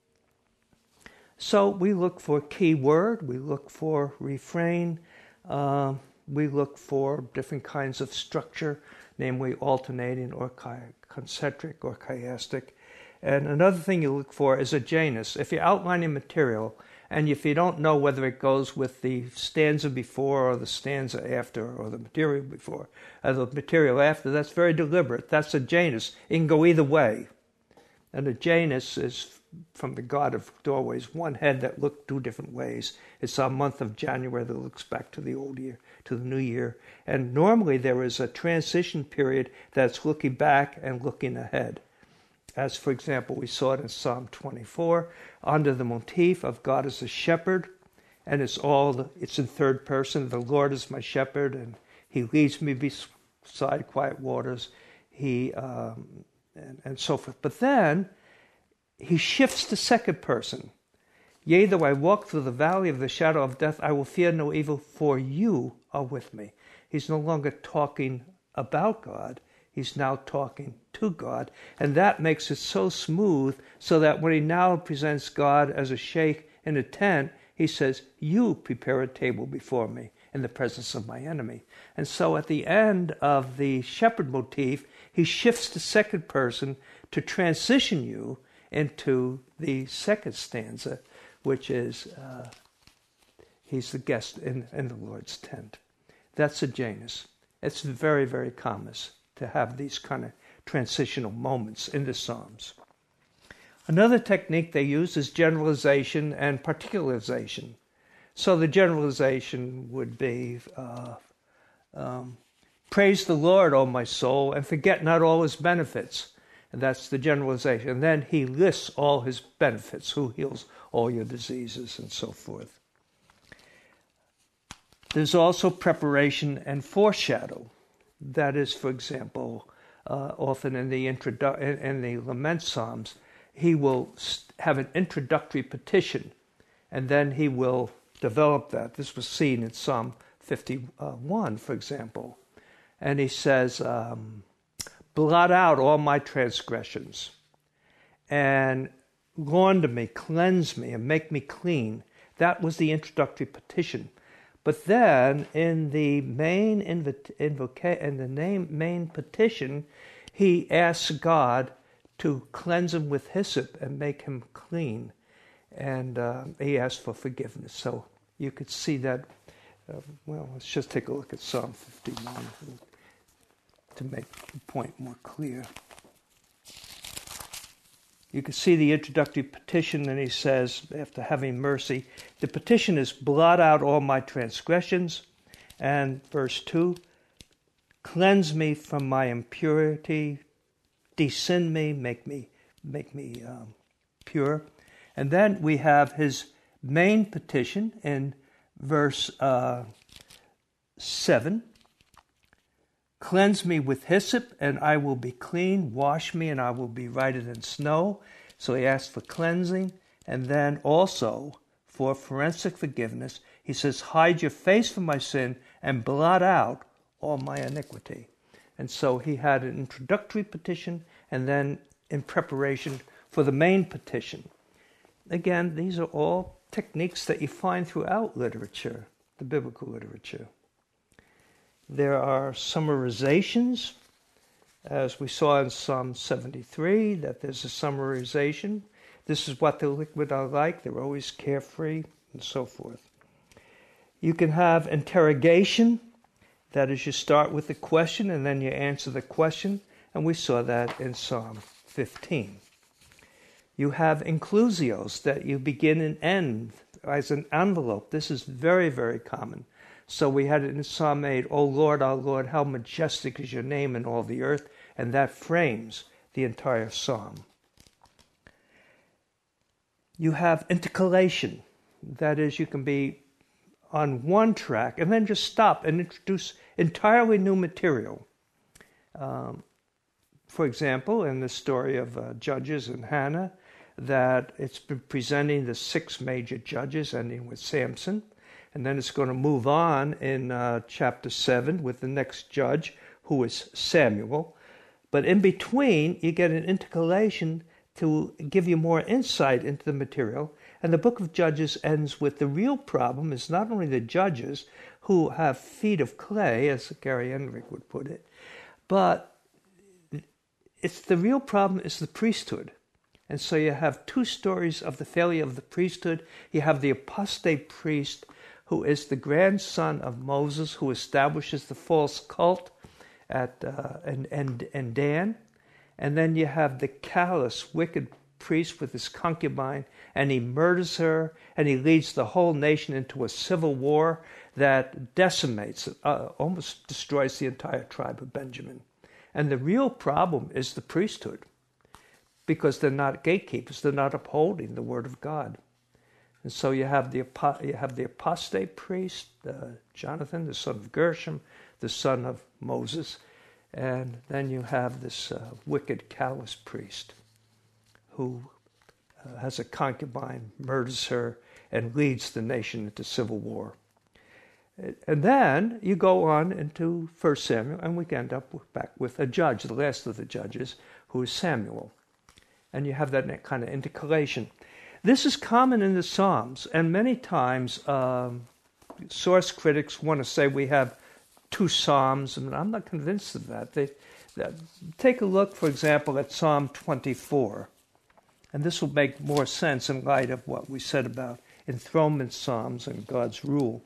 So we look for key word, we look for refrain, we look for different kinds of structure, namely alternating or concentric or chiastic. And another thing you look for is a Janus. If you're outlining material, and if you don't know whether it goes with the stanza before or the stanza after or the material before or the material after, that's very deliberate. That's a Janus. It can go either way. And a Janus is from the god of doorways, one head that looked two different ways. It's our month of January that looks back to the old year, to the new year. And normally there is a transition period that's looking back and looking ahead. As, for example, we saw it in Psalm 24, under the motif of God as a shepherd, and it's in third person. The Lord is my shepherd, and he leads me beside quiet waters. And so forth. But then he shifts to second person. Yea, though I walk through the valley of the shadow of death, I will fear no evil, for you are with me. He's no longer talking about God. He's now talking to God, and that makes it so smooth so that when he now presents God as a sheikh in a tent, he says, you prepare a table before me in the presence of my enemy. And so at the end of the shepherd motif, he shifts to second person to transition you into the second stanza, which is he's the guest in the Lord's tent. That's a Janus. It's very, very common to have these kind of transitional moments in the Psalms. Another technique they use is generalization and particularization. So the generalization would be, praise the Lord, O my soul, and forget not all his benefits. And that's the generalization. And then he lists all his benefits, who heals all your diseases and so forth. There's also preparation and foreshadow. That is, for example, often in the lament psalms, he will have an introductory petition, and then he will develop that. This was seen in Psalm 51, for example. And he says, blot out all my transgressions and launder me, cleanse me, and make me clean. That was the introductory petition. But then in the main main petition, he asks God to cleanse him with hyssop and make him clean. And he asks for forgiveness. So you could see that. Let's just take a look at Psalm 51 to make the point more clear. You can see the introductory petition, and he says, after having mercy, the petition is blot out all my transgressions. And verse 2, cleanse me from my impurity, descend me, make me pure. And then we have his main petition in verse 7. Cleanse me with hyssop, and I will be clean. Wash me, and I will be whiter than snow. So he asks for cleansing. And then also for forensic forgiveness, he says, hide your face from my sin and blot out all my iniquity. And so he had an introductory petition and then in preparation for the main petition. Again, these are all techniques that you find throughout literature, the biblical literature. There are summarizations, as we saw in Psalm 73, that there's a summarization. This is what the liquid are like. They're always carefree, and so forth. You can have interrogation. That is, you start with a question and then you answer the question. And we saw that in Psalm 15. You have inclusios, that you begin and end as an envelope. This is very, very common. So we had it in Psalm 8, O Lord, our Lord, how majestic is your name in all the earth. And that frames the entire psalm. You have intercalation. That is, you can be on one track and then just stop and introduce entirely new material. For example, in the story of Judges and Hannah, that it's been presenting the 6 major judges, ending with Samson. And then it's going to move on in chapter 7 with the next judge, who is Samuel. But in between, you get an intercalation to give you more insight into the material. And the book of Judges ends with the real problem is not only the judges who have feet of clay, as Gary Enright would put it, but it's the real problem is the priesthood. And so you have 2 stories of the failure of the priesthood. You have the apostate priest, who is the grandson of Moses, who establishes the false cult at Dan. And then you have the callous, wicked priest with his concubine, and he murders her, and he leads the whole nation into a civil war that decimates, almost destroys the entire tribe of Benjamin. And the real problem is the priesthood, because they're not gatekeepers, they're not upholding the word of God. And so you have the apostate priest, Jonathan, the son of Gershom, the son of Moses, and then you have this wicked, callous priest who has a concubine, murders her, and leads the nation into civil war. And then you go on into 1 Samuel, and we end up back with a judge, the last of the judges, who is Samuel. And you have that kind of intercalation. This is common in the Psalms, and many times source critics want to say we have 2 Psalms, and I'm not convinced of that. Take a look, for example, at Psalm 24, and this will make more sense in light of what we said about enthronement psalms and God's rule.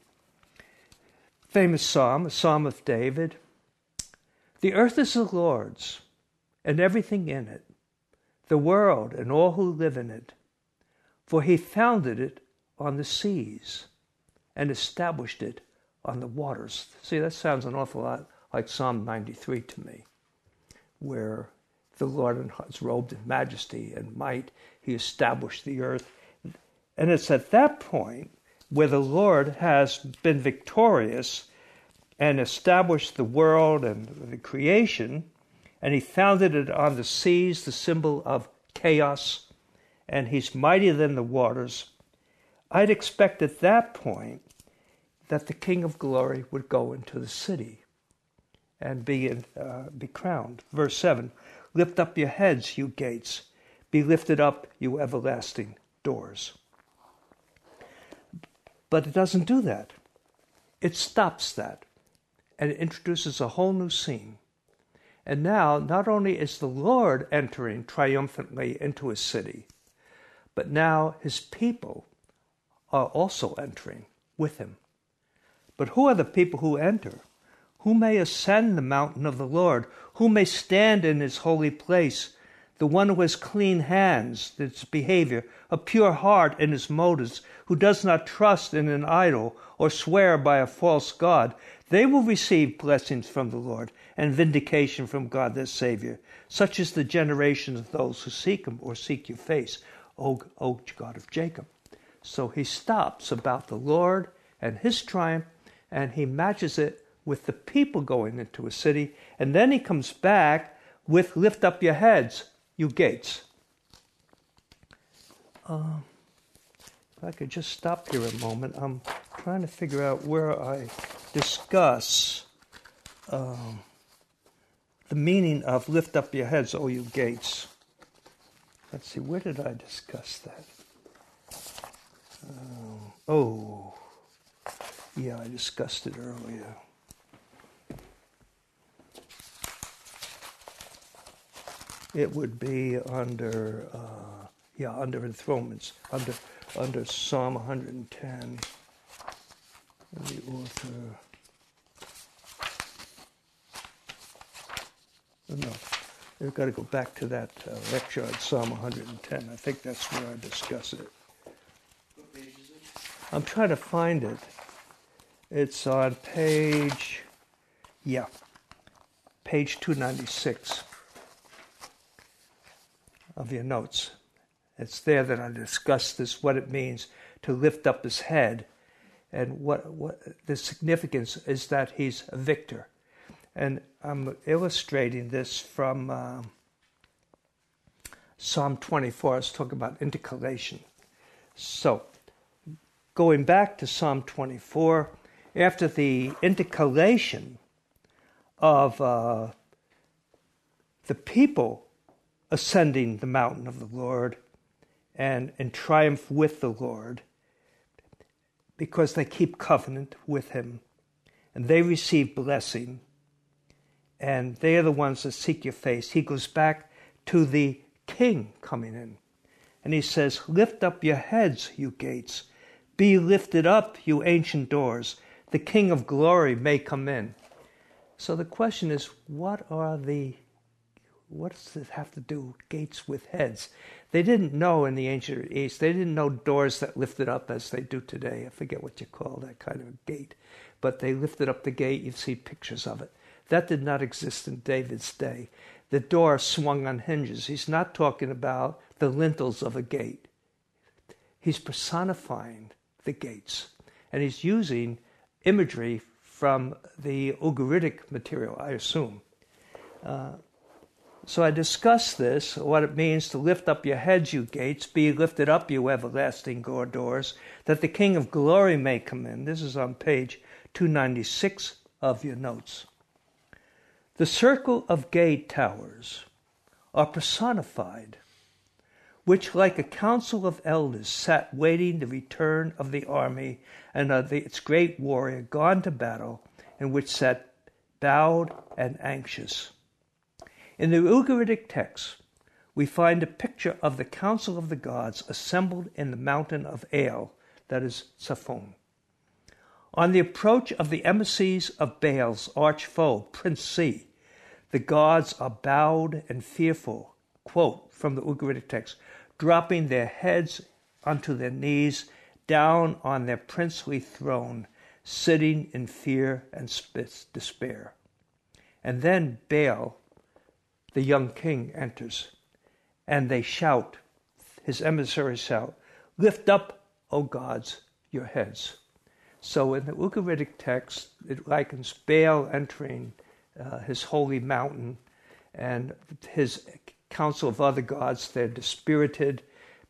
Famous psalm, a psalm of David. The earth is the Lord's, and everything in it, the world and all who live in it. For he founded it on the seas and established it on the waters. See, that sounds an awful lot like Psalm 93 to me, where the Lord is robed in majesty and might. He established the earth. And it's at that point where the Lord has been victorious and established the world and the creation, and he founded it on the seas, the symbol of chaos, and he's mightier than the waters. I'd expect at that point that the King of Glory would go into the city and be crowned. Verse 7, lift up your heads, you gates. Be lifted up, you everlasting doors. But it doesn't do that. It stops that. And it introduces a whole new scene. And now, not only is the Lord entering triumphantly into his city, but now his people are also entering with him. But who are the people who enter? Who may ascend the mountain of the Lord? Who may stand in his holy place? The one who has clean hands, its behavior, a pure heart in his motives, who does not trust in an idol or swear by a false god, they will receive blessings from the Lord and vindication from God their Savior. Such is the generation of those who seek him or seek your face, O God of Jacob. So he stops about the Lord and his triumph, and he matches it with the people going into a city, and then he comes back with lift up your heads, you gates. If I could just stop here a moment. I'm trying to figure out where I discuss the meaning of lift up your heads, O you gates. Let's see, where did I discuss that? I discussed it earlier. It would be under enthronements, under Psalm 110. The author. No, I've got to go back to that lecture on Psalm 110. I think that's where I discuss it. What page is it? I'm trying to find it. It's on page 296 of your notes. It's there that I discuss this, what it means to lift up his head, and what the significance is that he's a victor. And I'm illustrating this from Psalm 24. I was talking about intercalation. So, going back to Psalm 24, after the intercalation of the people ascending the mountain of the Lord and in triumph with the Lord, because they keep covenant with him, and they receive blessing, and they are the ones that seek your face. He goes back to the king coming in, and he says, lift up your heads, you gates. Be lifted up, you ancient doors. The King of Glory may come in. So the question is, what does it have to do, gates with heads? They didn't know in the ancient East, they didn't know doors that lifted up as they do today. I forget what you call that kind of a gate. But they lifted up the gate, you see pictures of it. That did not exist in David's day. The door swung on hinges. He's not talking about the lintels of a gate. He's personifying the gates. And he's using imagery from the Ugaritic material, I assume. So I discussed this, what it means to lift up your heads, you gates, be lifted up, you everlasting doors, that the King of Glory may come in. This is on page 296 of your notes. The circle of gate towers are personified, which like a council of elders sat waiting the return of the army and of its great warrior gone to battle, and which sat bowed and anxious. In the Ugaritic text, we find a picture of the council of the gods assembled in the mountain of El, that is Zaphon. On the approach of the emissaries of Baal's arch foe, Prince C, the gods are bowed and fearful, quote from the Ugaritic text, dropping their heads onto their knees, down on their princely throne, sitting in fear and despair. And then Baal, the young king, enters, and they shout, his emissaries shout, lift up, O gods, your heads. So in the Ugaritic text, it likens Baal entering his holy mountain, and his council of other gods, they're dispirited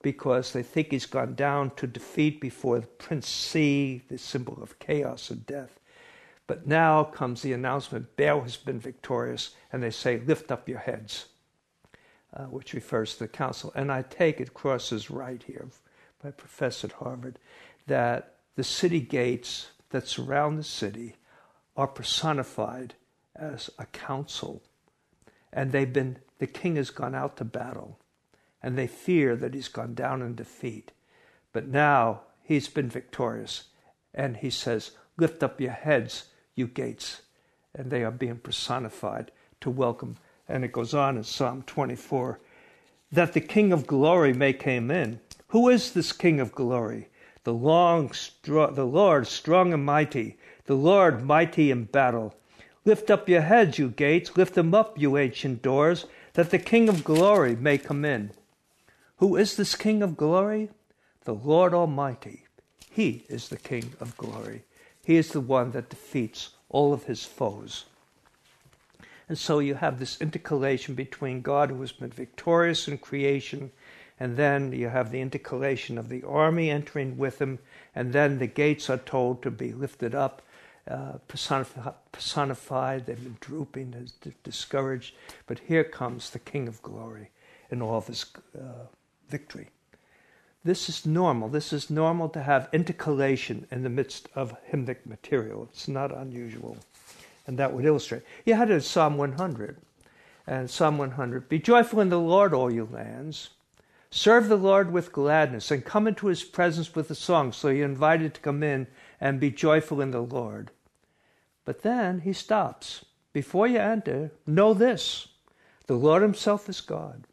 because they think he's gone down to defeat before the Prince C, the symbol of chaos and death. But now comes the announcement, Baal has been victorious, and they say, lift up your heads, which refers to the council. And I take it, Cross is right here, by a professor at Harvard, that the city gates that surround the city are personified as a council. And the king has gone out to battle, and they fear that he's gone down in defeat. But now he's been victorious, and he says, lift up your heads, you gates. And they are being personified to welcome. And it goes on in Psalm 24, that the King of glory may come in. Who is this King of glory? The Lord strong and mighty, the Lord mighty in battle. Lift up your heads, you gates, lift them up, you ancient doors, that the King of glory may come in. Who is this King of glory? The Lord Almighty. He is the King of glory. He is the one that defeats all of his foes. And so you have this intercalation between God, who has been victorious in creation, and then you have the intercalation of the army entering with him, and then the gates are told to be lifted up, personified. They've been drooping, discouraged. But here comes the King of glory in all of his victory. This is normal. This is normal to have intercalation in the midst of hymnic material. It's not unusual. And that would illustrate. You had it in Psalm 100. And Psalm 100, be joyful in the Lord, all you lands. Serve the Lord with gladness and come into his presence with a song. So you're invited to come in and be joyful in the Lord. But then he stops. Before you enter, know this. The Lord himself is God.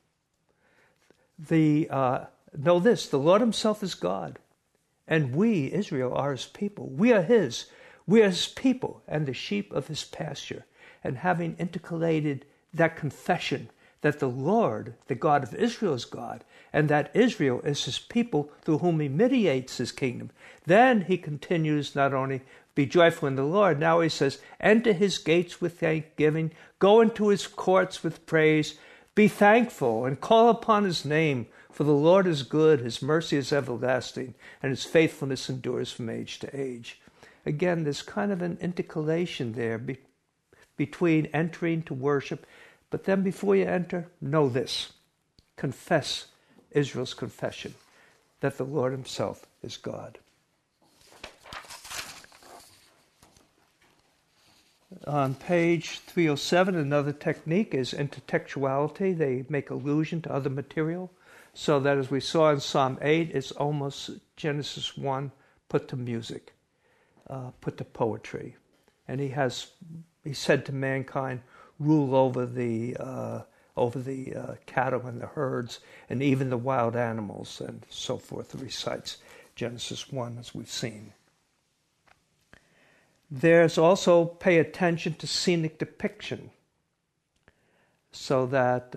Know this, the Lord himself is God. And we, Israel, are his people. We are his. We are his people and the sheep of his pasture. And having intercalated that confession that the Lord, the God of Israel, is God, and that Israel is his people through whom he mediates his kingdom, then he continues not only be joyful in the Lord, now he says, enter his gates with thanksgiving, go into his courts with praise, be thankful and call upon his name, for the Lord is good, his mercy is everlasting, and his faithfulness endures from age to age. Again, there's kind of an intercalation there between entering to worship, but then before you enter, know this. Confess Israel's confession that the Lord himself is God. On page 307, another technique is intertextuality. They make allusion to other material, so that as we saw in Psalm 8, it's almost Genesis 1 put to music, put to poetry. And he said to mankind, rule over the cattle and the herds and even the wild animals and so forth. It recites Genesis 1 as we've seen. There's also pay attention to scenic depiction, so that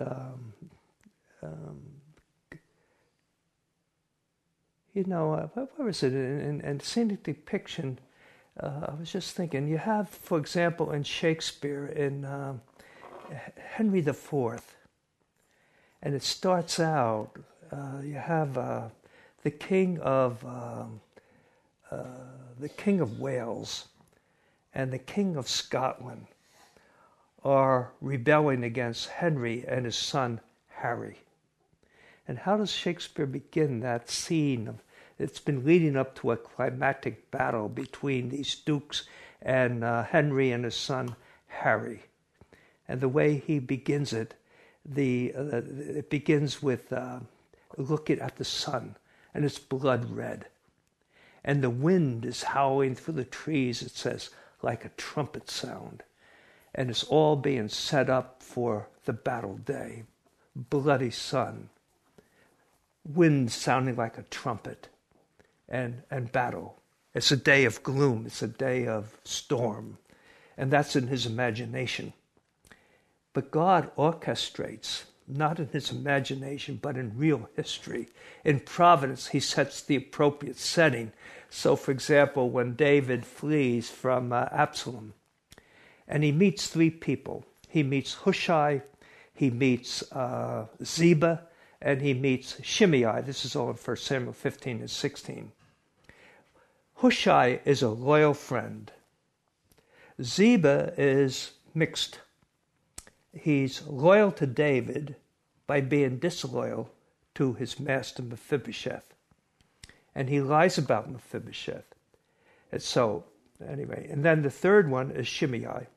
where is it in scenic depiction? I was just thinking, you have, for example, in Shakespeare, in Henry IV, and it starts out, you have the King of Wales and the King of Scotland are rebelling against Henry and his son Harry. And how does Shakespeare begin that scene? It's been leading up to a climactic battle between these dukes and Henry and his son Harry. And the way he begins it, it begins with looking at the sun, and it's blood red. And the wind is howling through the trees, it says, like a trumpet sound. And it's all being set up for the battle day. Bloody sun, wind sounding like a trumpet, and battle. It's a day of gloom. It's a day of storm. And that's in his imagination. But God orchestrates, not in his imagination, but in real history. In providence, he sets the appropriate setting. So, for example, when David flees from Absalom, and he meets three people. He meets Hushai, he meets Ziba, and he meets Shimei. This is all in 1 Samuel 15 and 16. Hushai is a loyal friend. Ziba is mixed. He's loyal to David by being disloyal to his master Mephibosheth. And he lies about Mephibosheth. And so, anyway, and then the third one is Shimei.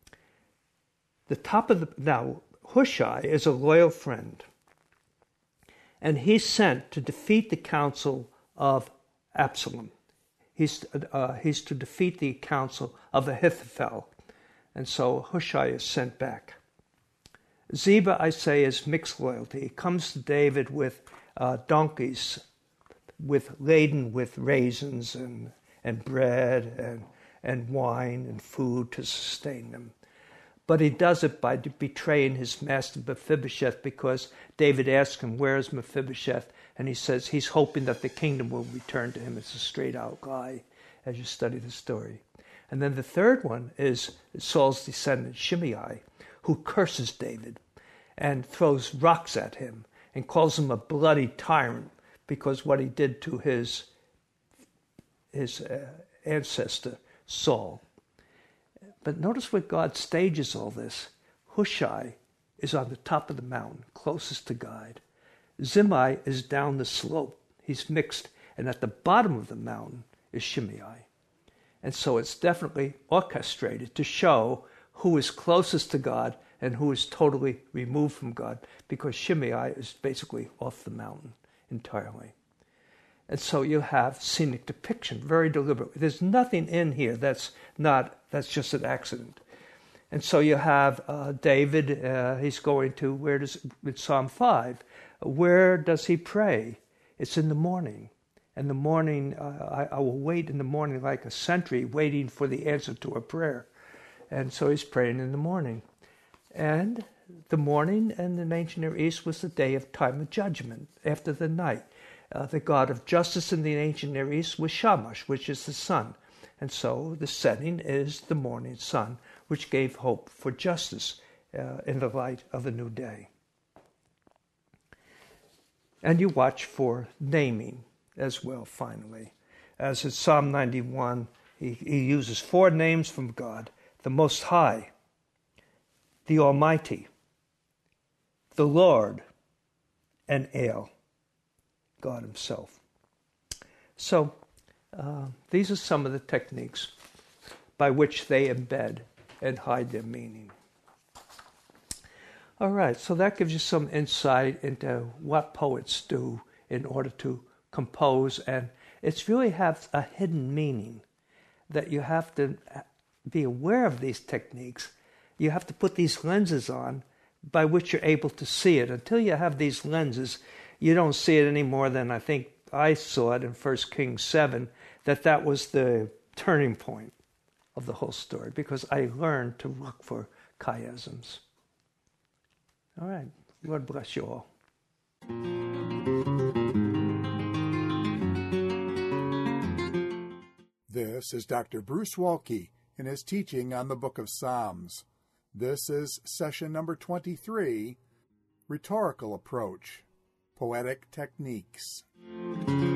Now, Hushai is a loyal friend. And he's sent to defeat the counsel of Absalom. He's to defeat the counsel of Ahithophel. And so Hushai is sent back. Ziba, I say, is mixed loyalty. He comes to David with donkeys laden with raisins and bread and wine and food to sustain them. But he does it by betraying his master Mephibosheth, because David asks him, where is Mephibosheth? And he says he's hoping that the kingdom will return to him. It's a straight-out lie as you study the story. And then the third one is Saul's descendant Shimei, who curses David and throws rocks at him and calls him a bloody tyrant because what he did to his ancestor Saul. But notice where God stages all this. Hushai is on the top of the mountain, closest to God. Zimei is down the slope. He's mixed. And at the bottom of the mountain is Shimei. And so it's definitely orchestrated to show who is closest to God and who is totally removed from God, because Shimei is basically off the mountain entirely. And so you have scenic depiction, very deliberate. There's nothing in here that's just an accident. And so you have David, he's going to, with Psalm 5, where does he pray? It's in the morning. In the morning, I will wait in the morning like a sentry waiting for the answer to a prayer. And so he's praying in the morning. And the morning in the ancient Near East was the day of time of judgment, after the night. The god of justice in the ancient Near East was Shamash, which is the sun. And so the setting is the morning sun, which gave hope for justice in the light of the new day. And you watch for naming as well, finally. As in Psalm 91, he uses 4 names from God: the Most High, the Almighty, the Lord, and El, God himself. So these are some of the techniques by which they embed and hide their meaning. All right, so that gives you some insight into what poets do in order to compose, and it's really have a hidden meaning that you have to be aware of these techniques. You have to put these lenses on by which you're able to see it. Until you have these lenses, you don't see it any more than I think I saw it in 1 Kings 7, that was the turning point of the whole story, because I learned to look for chiasms. All right. Lord bless you all. This is Dr. Bruce Waltke in his teaching on the Book of Psalms. This is session number 23, Rhetorical Approach, Poetic Techniques.